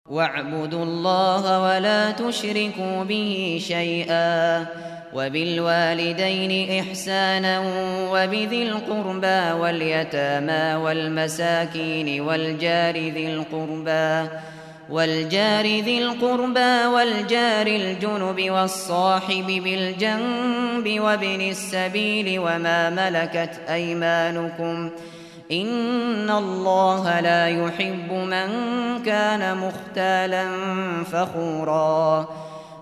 واعبدوا الله ولا تشركوا به شيئا وبالوالدين إحسانا وبذي القربى واليتامى والمساكين والجار ذي القربى والجار الجنب والصاحب بالجنب وابن السبيل وما ملكت أيمانكم إن الله لا يحب من كان مختالا فخورا